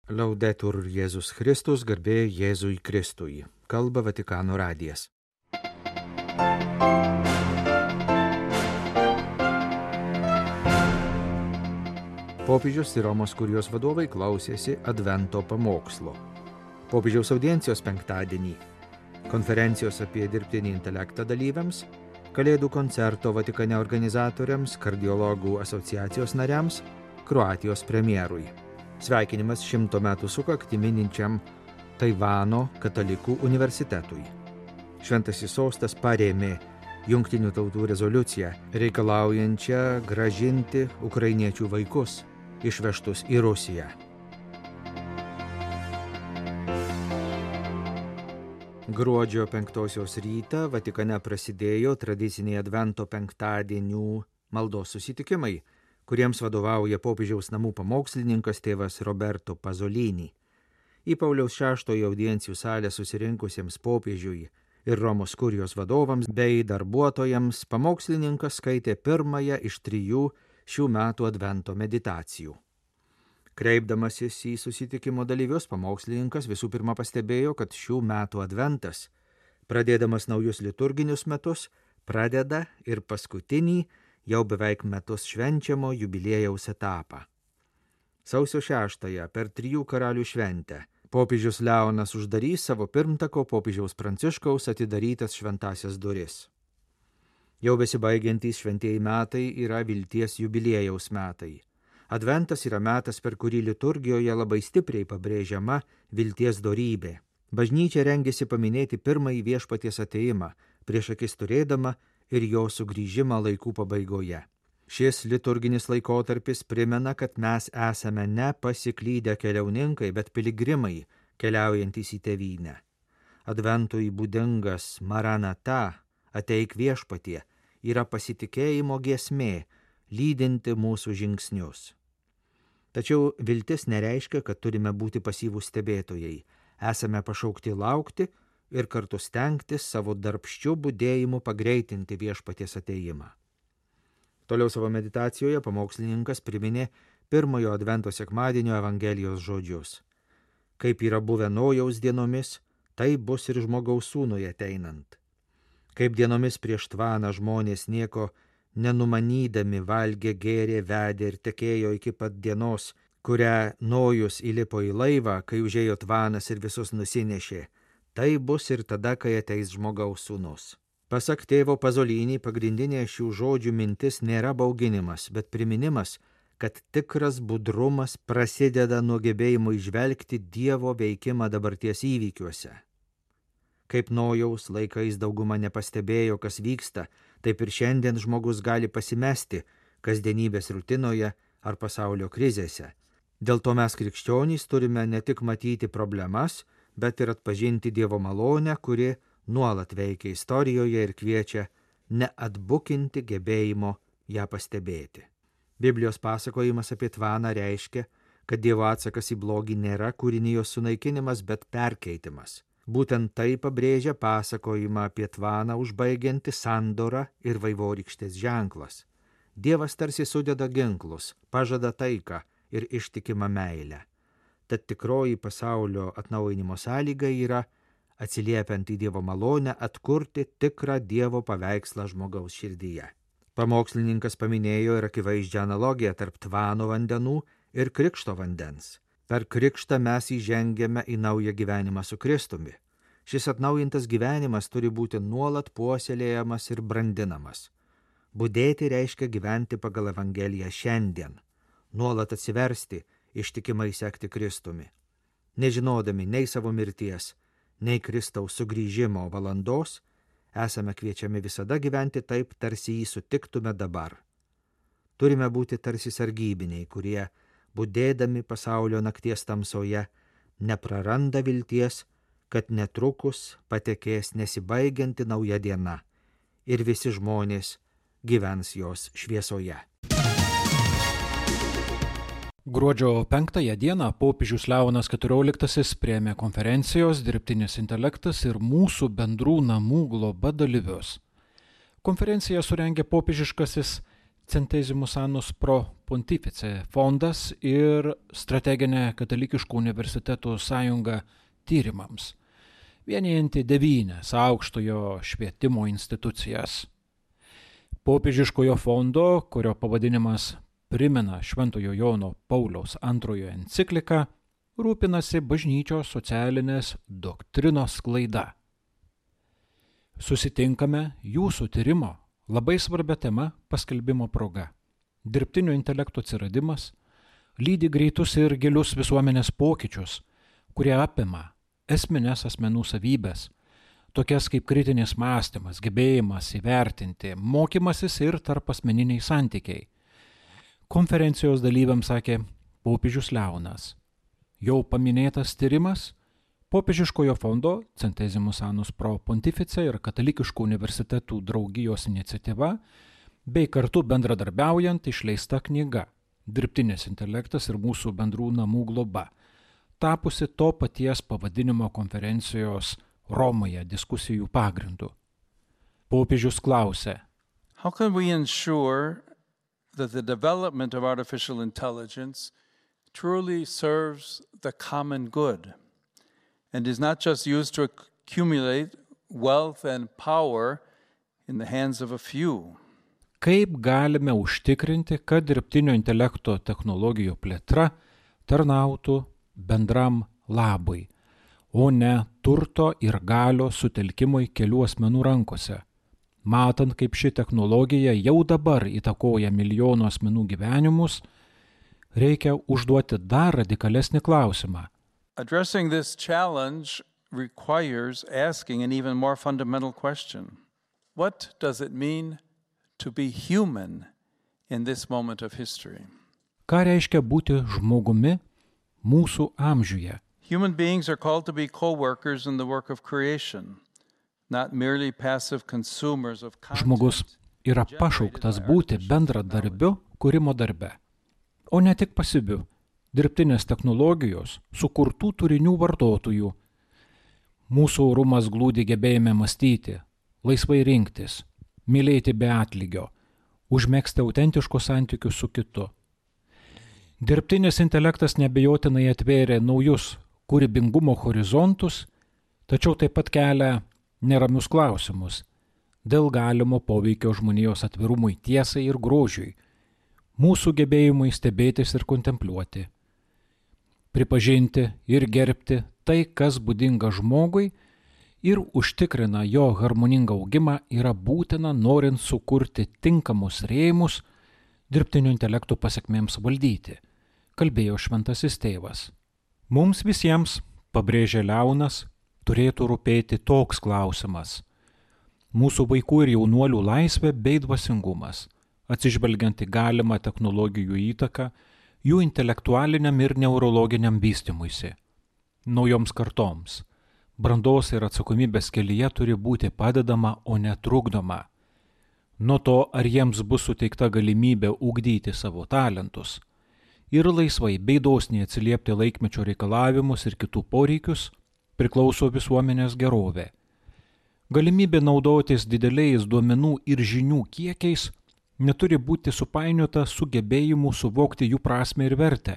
Laudetur Jėzus Kristus, garbė Jėzui Kristui. Kalba Vatikano radijas. Popiežius ir Romos kurijos vadovai klausėsi Advento pamokslo. Popiežiaus audiencijos penktadienį, konferencijos apie dirbtinį intelektą dalyviams, Kalėdų koncerto Vatikane organizatoriams, kardiologų asociacijos nariams, Kroatijos premjerui. Sveikinimas 100 metų sukaktį mininčiam Taivano katalikų universitetui. Šventasis sostas parėmė Jungtinių tautų rezoliuciją, reikalaujančią grąžinti ukrainiečių vaikus, išvežtus į Rusiją. Gruodžio 5 rytą Vatikane prasidėjo tradiciniai Advento penktadienių maldos susitikimai, kuriems vadovauja popiežiaus namų pamokslininkas tėvas Roberto Pasolini. Į Pauliaus VI audiencijų salę susirinkusiems popiežiui ir Romos kurijos vadovams bei darbuotojams pamokslininkas skaitė pirmąją iš 3 šių metų Advento meditacijų. Kreipdamasis į susitikimo dalyvius, pamokslininkas visų pirma pastebėjo, kad šių metų Adventas, pradėdamas naujus liturginius metus, pradeda ir paskutinį jau beveik metus švenčiamo jubiliejaus etapą. Sausio 6 per 3 karalių šventę popiežius Leonas uždarys savo pirmtako popiežiaus Pranciškaus atidarytas šventąsias duris. Jau besibaigiantys šventieji metai yra vilties jubiliejaus metai. Adventas yra metas, per kurį liturgijoje labai stipriai pabrėžiama vilties dorybė. Bažnyčia rengiasi paminėti pirmąjį viešpaties atėjimą, prieš akis turėdama ir jo sugrįžimą laikų pabaigoje. Šis liturginis laikotarpis primena, kad mes esame ne pasiklydę keliauninkai, bet piligrimai, keliaujantys į tėvynę. Adventui būdingas Maranata, ateik viešpatie, yra pasitikėjimo giesmė, lydinti mūsų žingsnius. Tačiau viltis nereiškia, kad turime būti pasyvūs stebėtojai. Esame pašaukti laukti ir kartu stengtis savo darbščiu budėjimu pagreitinti viešpaties atėjimą. Toliau savo meditacijoje pamokslininkas priminė pirmojo Advento sekmadienio Evangelijos žodžius. Kaip yra buvę Nojaus dienomis, tai bus ir žmogaus sūnui ateinant. Kaip dienomis prieš tvaną žmonės nieko nenumanydami valgė, gėrė, vedė ir tekėjo iki pat dienos, kurią Nojus įlipo į laivą, kai užėjo tvanas ir visus nusinešė. Tai bus ir tada, kai ateis žmogaus sūnus. Pasak tėvo Pasolini, pagrindinė šių žodžių mintis nėra bauginimas, bet priminimas, kad tikras budrumas prasideda nuo gebėjimo įžvelgti Dievo veikimą dabarties įvykiuose. Kaip Nojaus laikais dauguma nepastebėjo, kas vyksta, taip ir šiandien žmogus gali pasimesti kasdienybės rutinoje ar pasaulio krizėse. Dėl to mes krikščionys turime ne tik matyti problemas, bet ir atpažinti Dievo malonę, kuri nuolat veikia istorijoje ir kviečia neatbukinti gebėjimo ją pastebėti. Biblijos pasakojimas apie tvaną reiškia, kad Dievo atsakas į blogį nėra kūrinijos sunaikinimas, bet perkeitimas. Būtent tai pabrėžia pasakojimą apie tvaną užbaigianti sandorą ir vaivorykštės ženklas. Dievas tarsi sudeda ginklus, pažada taiką ir ištikimą meilę. Tad tikroji pasaulio atnaujinimo sąlyga yra, atsiliepiant į Dievo malonę, atkurti tikrą Dievo paveikslą žmogaus širdyje. Pamokslininkas paminėjo ir akivaizdžią analogiją tarp tvano vandenų ir krikšto vandens. Per krikštą mes įžengiame į naują gyvenimą su Kristumi. Šis atnaujintas gyvenimas turi būti nuolat puoselėjamas ir brandinamas. Budėti reiškia gyventi pagal Evangeliją šiandien, nuolat atsiversti, ištikimai sekti Kristumi. Nežinodami nei savo mirties, nei Kristaus sugrįžimo valandos, esame kviečiami visada gyventi taip, tarsi jį sutiktume dabar. Turime būti tarsi sargybiniai, kurie, budėdami pasaulio nakties tamsoje, nepraranda vilties, kad netrukus patekės nesibaigianti nauja diena ir visi žmonės gyvens jos šviesoje. Gruodžio 5 dieną popiežius Leonas XIV priėmė konferencijos Dirbtinis intelektas ir mūsų bendrų namų globa dalyvius. Konferenciją surengė popiežiškasis Centesimus Annus Pro Pontifice fondas ir strateginė Katalikiškų universitetų sąjunga tyrimams, vienijanti 9 aukštojo švietimo institucijas. Popiežiškojo fondo, kurio pavadinimas primena Šventojo Jono Pauliaus II encikliką, rūpinasi bažnyčios socialinės doktrinos sklaida. Susitinkame jūsų tyrimo labai svarbia tema paskelbimo proga. Dirbtinio intelekto atsiradimas lydi greitus ir gilius visuomenės pokyčius, kurie apima esmines asmenų savybės, tokias kaip kritinis mąstymas, gebėjimas įvertinti, mokymasis ir tarpasmeniniai santykiai. Konferencijos dalyviams sakė popiežius Leonas. Jau paminėtas tyrimas Popiežiškojo fondo Centesimus Annus Pro Pontifice ir Katalikiškų universitetų draugijos iniciatyva bei kartu bendradarbiaujant išleista knyga Dirbtinis intelektas ir mūsų bendrų namų globa, tapusi to paties pavadinimo konferencijos Romoje diskusijų pagrindu. Popiežius klausė: How can we ensure that the development of artificial intelligence truly serves the common good and is not just used to accumulate wealth and power in the hands of a few? Kaip galime užtikrinti, kad dirbtinio intelekto technologijų plėtra tarnautų bendram labui, o ne turto ir galio sutelkimui kelių asmenų rankose, matant, kaip ši technologija jau dabar įtakoja milijonų asmenų gyvenimus, reikia užduoti dar radikalesnį klausimą. Addressing this challenge requires asking an even more fundamental question. What does it mean to be human in this moment of history? Ką reiškia būti žmogumi mūsų amžiuje? Human beings are called to be co-workers in the work of creation, not merely passive consumers of content. Žmogus yra pašauktas būti bendradarbiu kūrimo darbe, o ne tik pasyviu dirbtinės technologijos sukurtų turinių vartotojų. Mūsų orumas glūdi gebėjime mąstyti, laisvai rinktis, mylėti be atlygio, užmegzti autentiškus santykius su kitu. Dirbtinis intelektas neabejotinai atvėrė naujus kūrybingumo horizontus, tačiau taip pat kelia neramius klausimus dėl galimo poveikio žmonijos atvirumui tiesai ir grožiui, mūsų gebėjimui stebėtis ir kontempliuoti, pripažinti ir gerbti tai, kas būdinga žmogui ir užtikrina jo harmoningą augimą, yra būtina norint sukurti tinkamus rėmus dirbtinio intelekto pasekmėms valdyti, kalbėjo šventasis tėvas. Mums visiems, pabrėžė Leonas, turėtų rūpėti toks klausimas: mūsų vaikų ir jaunuolių laisvė bei dvasingumas, atsižvelgiant į galimą technologijų įtaką jų intelektualiniam ir neurologiniam vystymuisi. Naujoms kartoms brandos ir atsakomybės kelyje turi būti padedama, o ne trukdoma. Nuo to, ar jiems bus suteikta galimybė ugdyti savo talentus ir laisvai bei dosniai atsiliepti laikmečio reikalavimus ir kitų poreikius, priklauso visuomenės gerovė. Galimybė naudotis dideliais duomenų ir žinių kiekiais neturi būti supainiota su gebėjimu suvokti jų prasmę ir vertę,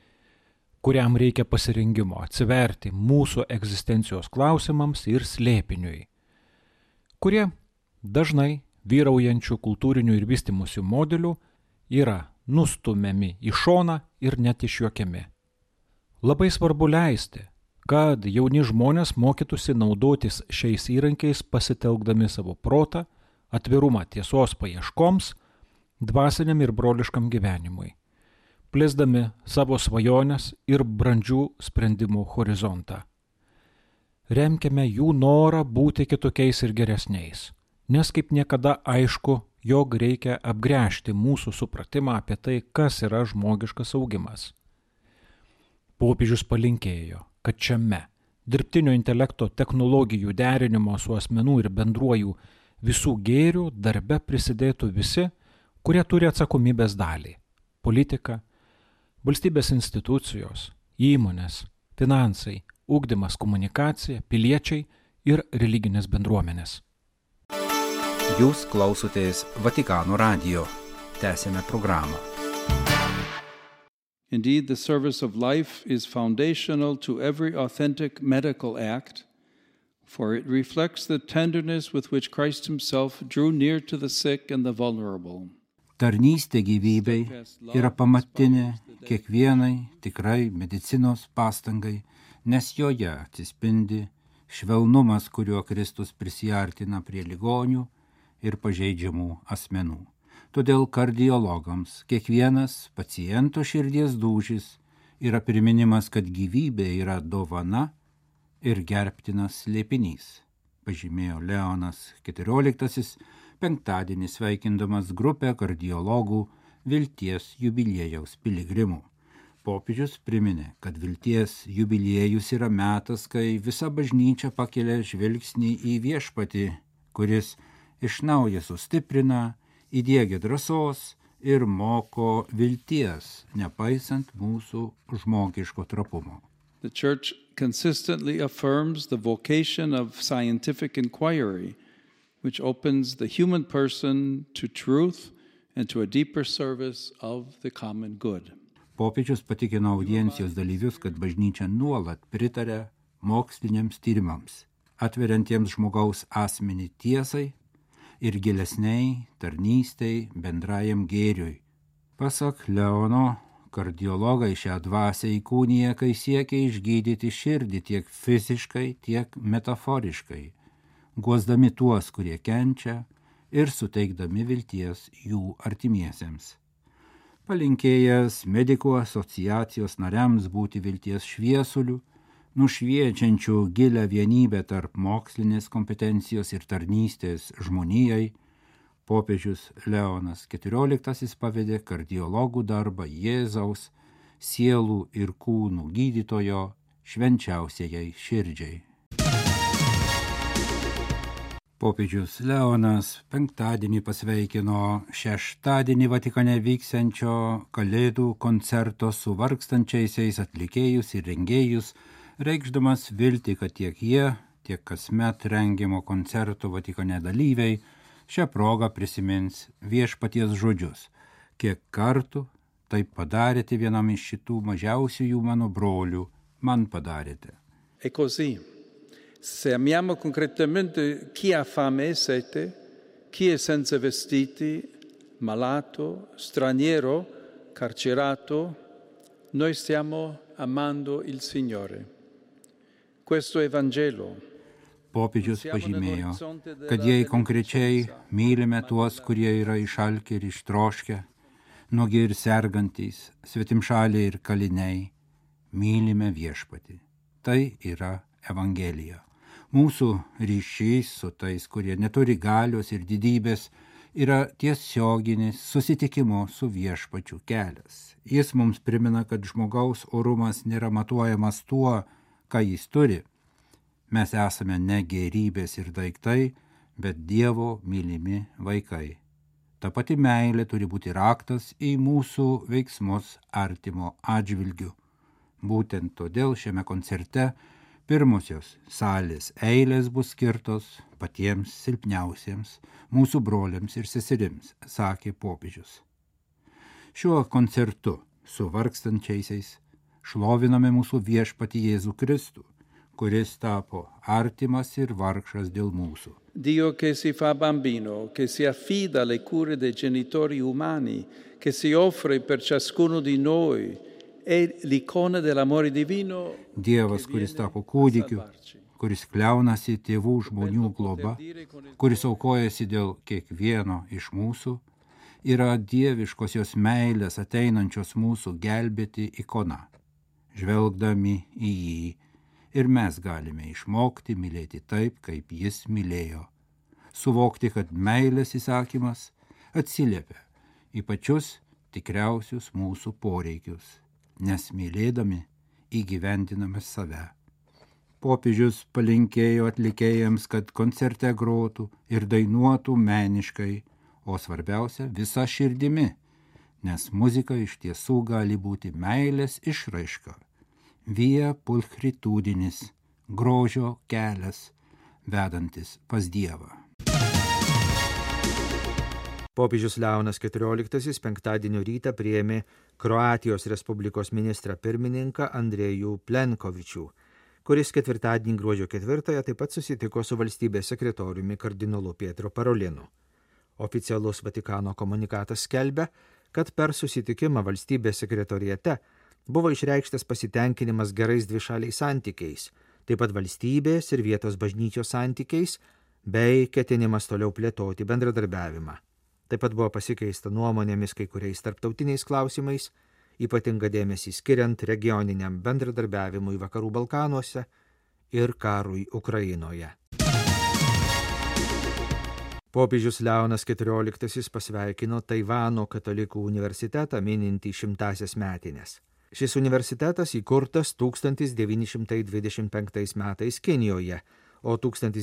kuriam reikia pasirengimo atsiverti mūsų egzistencijos klausimams ir slėpiniui, kurie dažnai vyraujančių kultūrinių ir vystymosi modelių yra nustumiami į šoną ir net išjuokiami. Labai svarbu leisti, kad jauni žmonės mokytųsi naudotis šiais įrankiais pasitelkdami savo protą, atvirumą tiesos paieškoms, dvasiniam ir broliškam gyvenimui, plėsdami savo svajones ir brandžių sprendimų horizontą. Remkime jų norą būti kitokiais ir geresniais, nes kaip niekada aišku, jog reikia apgręžti mūsų supratimą apie tai, kas yra žmogiškas augimas. Popiežius palinkėjo, kad šiame dirbtinio intelekto technologijų derinimo su asmenų ir bendruojų visų gėrių darbe prisidėtų visi, kurie turi atsakomybės dalį – politika, valstybės institucijos, įmonės, finansai, ugdymas, komunikacija, piliečiai ir religinės bendruomenės. Jūs klausotės Vatikano radijo. tęsime programą. Indeed, the service of life is foundational to every authentic medical act, for it reflects the tenderness with which Christ himself drew near to the sick and the vulnerable. Tarnystė gyvybei yra pamatinė kiekvienai tikrai medicinos pastangai, nes joje atsispindi švelnumas, kuriuo Kristus prisiartina prie ligonių ir pažeidžiamų asmenų. Todėl kardiologams kiekvienas paciento širdies dūžis yra priminimas, kad gyvybė yra dovana ir gerbtinas slėpinys, pažymėjo Leonas XIV penktadienį sveikindamas grupę kardiologų Vilties jubiliejaus piligrimų. Popiežius priminė, kad Vilties jubiliejus yra metas, kai visa bažnyčia pakelia žvilgsnį į Viešpatį, kuris iš naujo sustiprina, įdiegia drąsos ir moko vilties, nepaisant mūsų žmogiško trapumo. The Church consistently affirms the vocation of scientific inquiry, which opens the human person to truth and to a deeper service of the common good. Popiežius patikino audiencijos dalyvius, kad bažnyčia nuolat pritarė moksliniams tyrimams, atveriantiems žmogaus asmenį tiesai ir gilesniai tarnystei bendrajam gėriui. Pasak Leono, kardiologai šią dvasią įkūnija, kai siekia išgydyti širdį tiek fiziškai, tiek metaforiškai, guosdami tuos, kurie kenčia ir suteikdami vilties jų artimiesiems. Palinkėjęs medikų asociacijos nariams būti vilties šviesulių, nušviečiančių gilę vienybę tarp mokslinės kompetencijos ir tarnystės žmonijai, popiežius Leonas XIV pavedė kardiologų darbą Jėzaus, sielų ir kūnų gydytojo švenčiausiajai širdžiai. Popiežius Leonas penktadienį pasveikino šeštadienį Vatikane vyksiančio Kalėdų koncerto su vargstančiaisiais atlikėjus ir rengėjus, reikšdamas viltį, kad tiek jie, tiek kasmet rengiamo koncerto Vatikane dalyviai šią progą prisimins Viešpaties žodžius. Kiek kartų taip padarėte vienam iš šitų mažiausiųjų mano brolių, man padarėte. E così, se amiamo concretamente chi ha fame e sete, chi è senza vestiti, malato, straniero, carcerato, noi stiamo amando il Signore. Questo Evangelo. Popiežius pažymėjo, kad jei konkrečiai mylime tuos, kurie yra išalkę ir ištroškę, nuogi ir sergantys, svetimšaliai ir kaliniai, mylime Viešpatį. Tai yra Evangelija. Mūsų ryšys su tais, kurie neturi galios ir didybės, yra tiesioginis susitikimo su Viešpačiu kelias. Jis mums primena, kad žmogaus orumas nėra matuojamas tuo, ką jis turi. Mes esame ne gėrybės ir daiktai, bet Dievo mylimi vaikai. Ta pati meilė turi būti raktas į mūsų veiksmus artimo atžvilgiu. Būtent todėl šiame koncerte pirmosios salės eilės bus skirtos patiems silpniausiems mūsų broliams ir seserims, sakė popiežius. Šiuo koncertu su vargstančiaisiais šloviname mūsų Viešpatį Jėzų Kristų, kuris tapo artimas ir vargšas dėl mūsų. Dio che si fa bambino, che si affida alle cure dei genitori umani, che si offre per ciascuno di noi, è l'icona dell'amore divino. Dievas, kuris tapo kūdikiu, kuris kliaunasi tėvų žmonių globa, kuris aukojasi dėl kiekvieno iš mūsų, yra dieviškosios meilės ateinančios mūsų gelbėti ikona. Žvelgdami į jį ir mes galime išmokti mylėti taip, kaip jis mylėjo. Suvokti, kad meilės įsakymas atsiliepia į pačius tikriausius mūsų poreikius, nes mylėdami įgyvendiname save. Popiežius palinkėjo atlikėjams, kad koncerte grotų ir dainuotų meniškai, o svarbiausia visa širdimi, nes muzika iš tiesų gali būti meilės išraiška, via pulchritudinis, grožio kelias, vedantis pas Dievą. Popiežius Leonas XIV penktadienio rytą priėmė Kroatijos Respublikos ministrą pirmininką Andrejų Plenkovičių, kuris ketvirtadienį gruodžio 4 taip pat susitiko su valstybės sekretoriumi kardinolu Pietro Parolinu. Oficialus Vatikano komunikatas skelbia, kad per susitikimą valstybės sekretoriate buvo išreikštas pasitenkinimas gerais dvišaliais santykiais, taip pat valstybės ir vietos bažnyčios santykiais, bei ketinimas toliau plėtoti bendradarbiavimą. Taip pat buvo pasikeista nuomonėmis kai kuriais tarptautiniais klausimais, ypatinga dėmesį skiriant regioniniam bendradarbiavimui Vakarų Balkanuose ir karui Ukrainoje. Popiežius Leonas XIV pasveikino Taivano katalikų universitetą minintį 100-asias metines. Šis universitetas įkurtas 1925 metais Kinijoje, o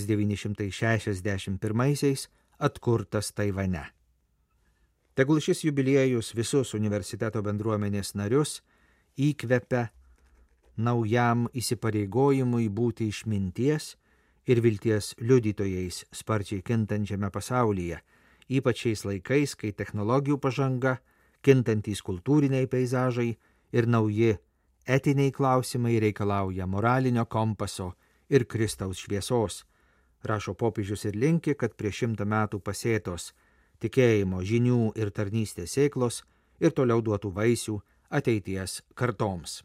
1961 atkurtas Taivane. Tegul šis jubiliejus visus universiteto bendruomenės narius įkvepia naujam įsipareigojimui būti išminties ir vilties liudytojais sparčiai kintančiame pasaulyje, ypač šiais laikais, kai technologijų pažanga, kintantys kultūriniai peizažai ir nauji etiniai klausimai reikalauja moralinio kompaso ir Kristaus šviesos, rašo popiežius ir linki, kad prieš 100 metų pasėtos tikėjimo, žinių ir tarnystės sėklos ir toliau duotų vaisių ateities kartoms.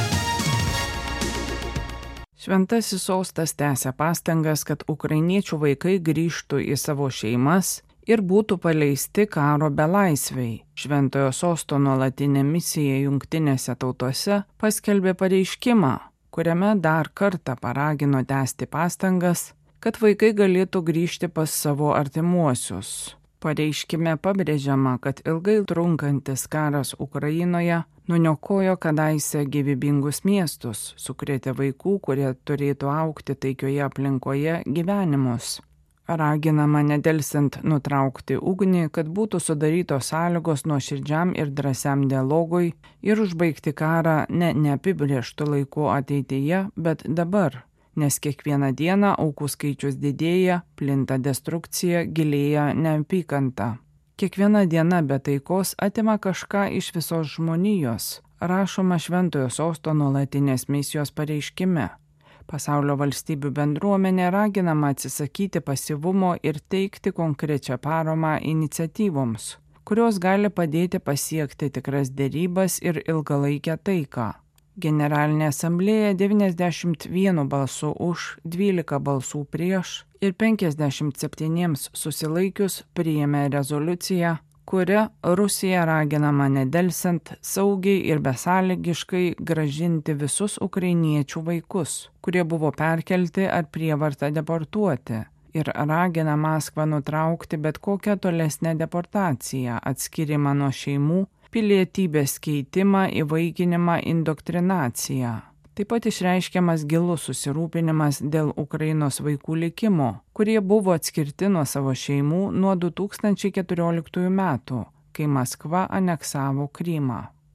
Šventasis sostas tęsia pastangas, kad ukrainiečių vaikai grįžtų į savo šeimas ir būtų paleisti karo belaisviai. Šventojo sosto nuolatinė misija Jungtinėse tautose paskelbė pareiškimą, kuriame dar kartą paragino tęsti pastangas, kad vaikai galėtų grįžti pas savo artimuosius. Pareiškime pabrėžiama, kad ilgai trunkantis karas Ukrainoje nuniokojo kadaise gyvybingus miestus, sukrėtė vaikų, kurie turėtų augti taikioje aplinkoje, gyvenimus. Raginama nedelsiant nutraukti ugnį, kad būtų sudarytos sąlygos nuoširdžiam ir drąsiam dialogui ir užbaigti karą ne neapibrėžtu laiku ateityje, bet dabar. Nes kiekvieną dieną aukų skaičius didėja, plinta destrukcija, gilėja neapykanta. Kiekviena diena be taikos atima kažką iš visos žmonijos, rašoma Šventojo sosto nuolatinės misijos pareiškime. Pasaulio valstybių bendruomenė raginama atsisakyti pasyvumo ir teikti konkrečią paramą iniciatyvoms, kurios gali padėti pasiekti tikras derybas ir ilgalaikę taiką. Generalinė asamblėja 91 balsu už, 12 balsų prieš ir 57 susilaikius priėmė rezoliuciją, kuria Rusija raginama nedelsiant saugiai ir besąlygiškai grąžinti visus ukrainiečių vaikus, kurie buvo perkelti ar prievarta deportuoti, ir ragina Maskvą nutraukti bet kokią tolesnę deportaciją, atskyrimą nuo šeimų, pilietybės keitimą, įvaikinimą, indoktrinaciją. Taip pat išreiškiamas gilus susirūpinimas dėl Ukrainos vaikų likimo, kurie buvo atskirti nuo savo šeimų nuo 2014 metų, kai Maskva aneksavo Krymą.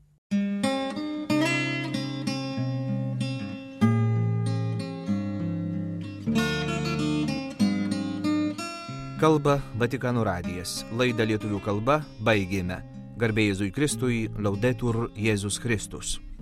Kalba Vatikano radijas. Laidą lietuvių kalba baigėme. Garbė Jėzui Kristui, Laudetur Jėzus Kristus.